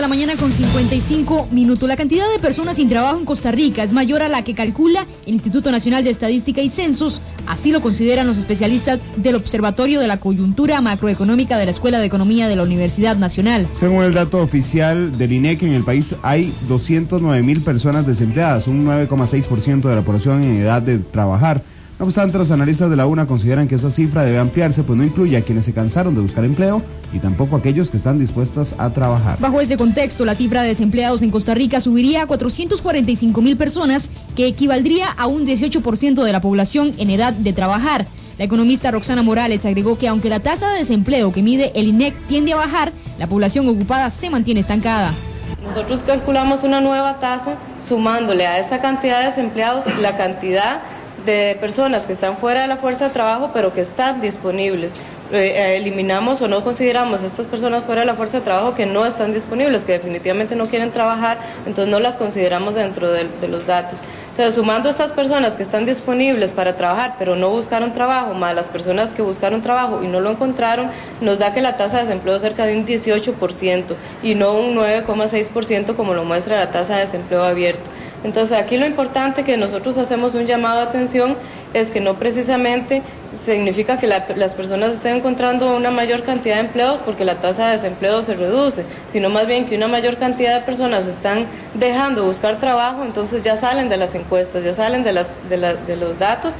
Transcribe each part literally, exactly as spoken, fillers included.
La mañana con cincuenta y cinco minutos. La cantidad de personas sin trabajo en Costa Rica es mayor a la que calcula el Instituto Nacional de Estadística y Censos. Así lo consideran los especialistas del Observatorio de la Coyuntura Macroeconómica de la Escuela de Economía de la Universidad Nacional. Según el dato oficial del INEC, en el país hay doscientas nueve mil personas desempleadas, un nueve coma seis por ciento de la población en edad de trabajar. No obstante, los analistas de la UNA consideran que esa cifra debe ampliarse, pues no incluye a quienes se cansaron de buscar empleo y tampoco a aquellos que están dispuestos a trabajar. Bajo este contexto, la cifra de desempleados en Costa Rica subiría a cuatrocientas cuarenta y cinco mil personas, que equivaldría a un dieciocho por ciento de la población en edad de trabajar. La economista Roxana Morales agregó que aunque la tasa de desempleo que mide el INEC tiende a bajar, la población ocupada se mantiene estancada. Nosotros calculamos una nueva tasa sumándole a esa cantidad de desempleados la cantidad de personas que están fuera de la fuerza de trabajo pero que están disponibles. Eh, eliminamos o no consideramos a estas personas fuera de la fuerza de trabajo que no están disponibles, que definitivamente no quieren trabajar, entonces no las consideramos dentro de, de los datos. Entonces, sumando a estas personas que están disponibles para trabajar pero no buscaron trabajo, más las personas que buscaron trabajo y no lo encontraron, nos da que la tasa de desempleo es cerca de un dieciocho por ciento y no un nueve coma seis por ciento como lo muestra la tasa de desempleo abierto. Entonces, aquí lo importante que nosotros hacemos un llamado de atención es que no precisamente significa que la, las personas estén encontrando una mayor cantidad de empleos porque la tasa de desempleo se reduce, sino más bien que una mayor cantidad de personas están dejando de buscar trabajo, entonces ya salen de las encuestas, ya salen de, las, de, la, de los datos.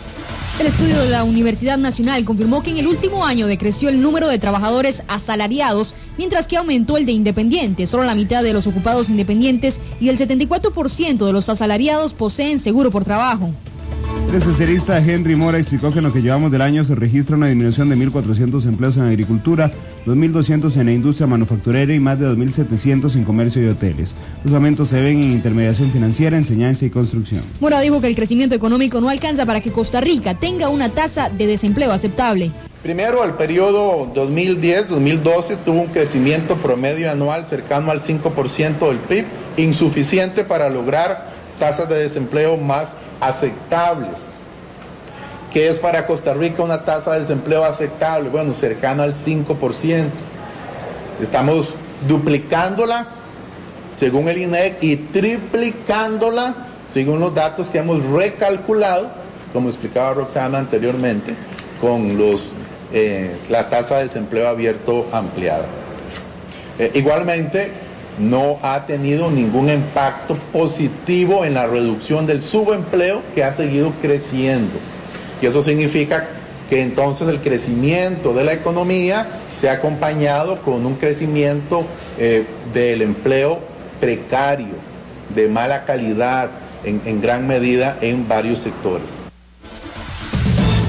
El estudio de la Universidad Nacional confirmó que en el último año decreció el número de trabajadores asalariados, mientras que aumentó el de independientes. Solo la mitad de los ocupados independientes y el setenta y cuatro por ciento de los asalariados poseen seguro por trabajo. El especialista Henry Mora explicó que en lo que llevamos del año se registra una disminución de mil cuatrocientos empleos en agricultura, dos mil doscientos en la industria manufacturera y más de dos mil setecientos en comercio y hoteles. Los aumentos se ven en intermediación financiera, enseñanza y construcción. Mora dijo que el crecimiento económico no alcanza para que Costa Rica tenga una tasa de desempleo aceptable. Primero, el periodo dos mil diez a dos mil doce tuvo un crecimiento promedio anual cercano al cinco por ciento del P I B, insuficiente para lograr tasas de desempleo más aceptables. ¿Qué es para Costa Rica una tasa de desempleo aceptable? Bueno, cercana al cinco por ciento. Estamos duplicándola según el INEC y triplicándola según los datos que hemos recalculado, como explicaba Roxana anteriormente, con los, eh, la tasa de desempleo abierto ampliada. Eh, igualmente, no ha tenido ningún impacto positivo en la reducción del subempleo, que ha seguido creciendo. Y eso significa que entonces el crecimiento de la economía se ha acompañado con un crecimiento eh, del empleo precario, de mala calidad, en, en gran medida en varios sectores.